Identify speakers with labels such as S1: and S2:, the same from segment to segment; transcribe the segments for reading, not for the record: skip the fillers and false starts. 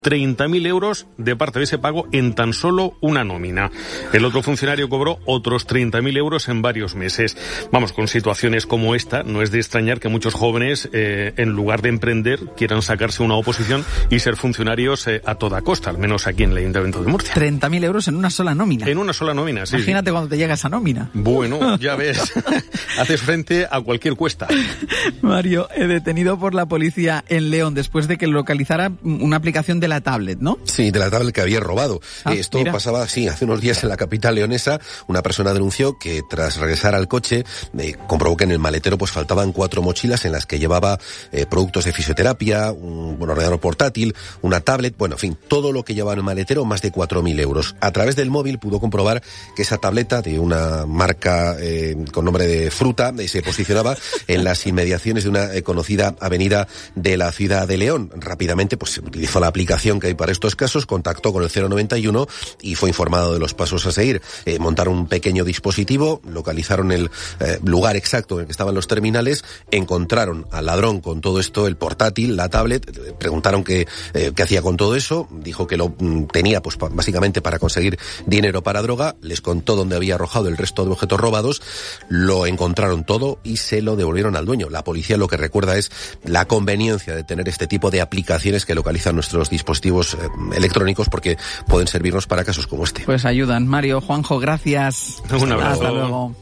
S1: 30.000 euros de parte de ese pago en tan solo una nómina. El otro funcionario cobró otros 30.000 euros en varios meses. Vamos, con situaciones como esta, no es de extrañar que muchos jóvenes, en lugar de emprender, quieran sacarse una oposición y ser funcionarios a toda costa, al menos aquí en el Ayuntamiento de Murcia.
S2: 30.000 euros en una sola nómina.
S1: En una sola nómina, sí.
S2: Imagínate cuando te llega esa nómina.
S1: Bueno, ya ves, haces frente a cualquier cuesta.
S2: Mario, detenido por la policía en León después de que localizara una aplicación de la tablet, ¿no?
S3: Sí, de la tablet que había robado. Esto mira. Pasaba, sí, hace unos días en la capital leonesa. Una persona denunció que tras regresar al coche comprobó que en el maletero pues faltaban 4 mochilas en las que llevaba productos de fisioterapia, un ordenador portátil, una tablet, bueno, en fin, todo lo que llevaba en el maletero, más de 4.000 euros. A través del móvil pudo comprobar que esa tableta de una marca con nombre de fruta se posicionaba en las inmediaciones de una conocida avenida de la ciudad de León. Rápidamente pues utilizó la aplicación que hay para estos casos, contactó con el 091 y fue informado de los pasos a seguir. Montaron un pequeño dispositivo, localizaron el lugar exacto en el que estaban los terminales, encontraron al ladrón con todo esto, el portátil, la tablet, preguntaron qué hacía con todo eso, dijo que lo tenía pues básicamente para conseguir dinero para droga, les contó dónde había arrojado el resto de objetos robados, lo encontraron todo y se lo devolvieron al dueño. La policía lo que recuerda es la conveniencia de tener este tipo de aplicaciones que localizan nuestros dispositivos electrónicos porque pueden servirnos para casos como este.
S2: Pues ayudan. Mario, Juanjo, gracias.
S1: Un abrazo.
S2: Hasta luego.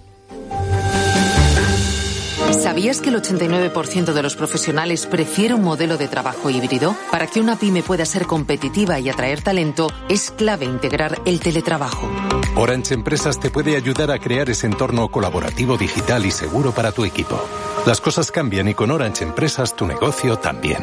S4: ¿Sabías que el 89% de los profesionales prefiere un modelo de trabajo híbrido? Para que una pyme pueda ser competitiva y atraer talento, es clave integrar el teletrabajo.
S5: Orange Empresas te puede ayudar a crear ese entorno colaborativo, digital y seguro para tu equipo. Las cosas cambian y con Orange Empresas tu negocio también.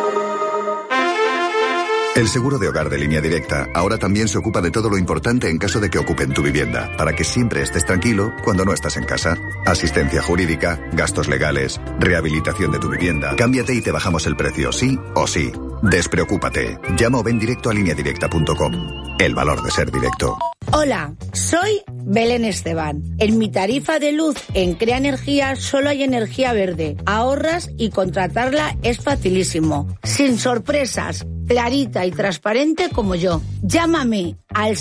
S6: El seguro de hogar de Línea Directa ahora también se ocupa de todo lo importante en caso de que ocupen tu vivienda, para que siempre estés tranquilo cuando no estás en casa. Asistencia jurídica, gastos legales, rehabilitación de tu vivienda. Cámbiate y te bajamos el precio, sí o sí. Despreocúpate. Llama o ven directo a lineadirecta.com. El valor de ser directo.
S7: Hola, soy Belén Esteban. En mi tarifa de luz en Crea Energía solo hay energía verde. Ahorras y contratarla es facilísimo. Sin sorpresas, clarita y transparente como yo. Llámame al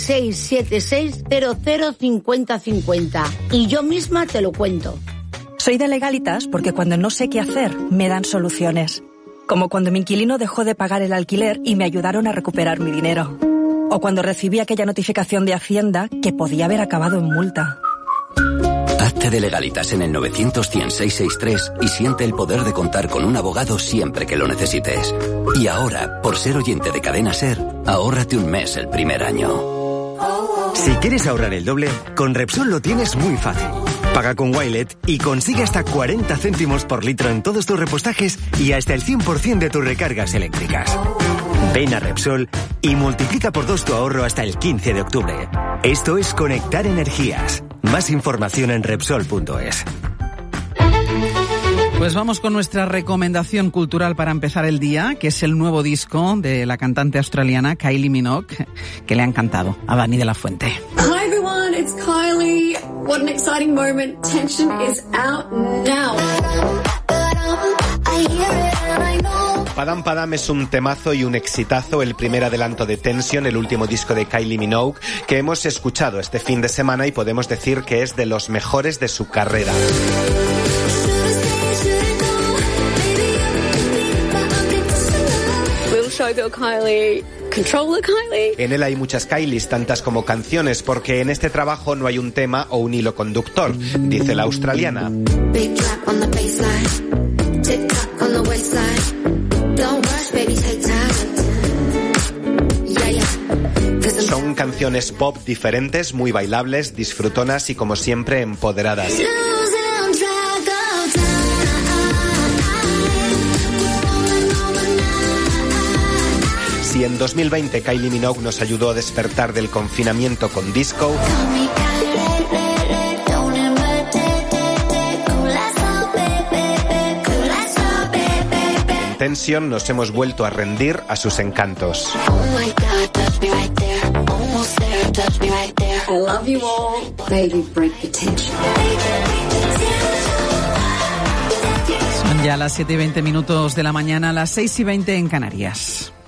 S7: 676-005050 y yo misma te lo cuento.
S8: Soy de Legalitas porque cuando no sé qué hacer, me dan soluciones. Como cuando mi inquilino dejó de pagar el alquiler y me ayudaron a recuperar mi dinero. O cuando recibí aquella notificación de Hacienda que podía haber acabado en multa.
S9: Hazte de Legalitas en el 900-100-663 y siente el poder de contar con un abogado siempre que lo necesites. Y ahora, por ser oyente de Cadena SER, ahórrate un mes el primer año.
S10: Si quieres ahorrar el doble, con Repsol lo tienes muy fácil. Paga con Wilet y consigue hasta 40 céntimos por litro en todos tus repostajes y hasta el 100% de tus recargas eléctricas. Ven a Repsol y multiplica por 2 tu ahorro hasta el 15 de octubre. Esto es conectar energías. Más información en Repsol.es.
S2: Pues vamos con nuestra recomendación cultural para empezar el día, que es el nuevo disco de la cantante australiana Kylie Minogue, que le ha encantado a Dani de la Fuente.
S11: Hi everyone, it's Kylie. What an exciting moment. Tension is out now.
S12: Padam Padam es un temazo y un exitazo, el primer adelanto de Tension, el último disco de Kylie Minogue, que hemos escuchado este fin de semana y podemos decir que es de los mejores de su carrera.
S11: Kylie. Control the Kylie.
S12: En él hay muchas Kylies, tantas como canciones, porque en este trabajo no hay un tema o un hilo conductor, dice la australiana. Son canciones pop diferentes, muy bailables, disfrutonas y como siempre empoderadas. Si en 2020 Kylie Minogue nos ayudó a despertar del confinamiento con disco, en Tension nos hemos vuelto a rendir a sus encantos.
S2: Son ya las 7:20 de la mañana, las 6:20 en Canarias.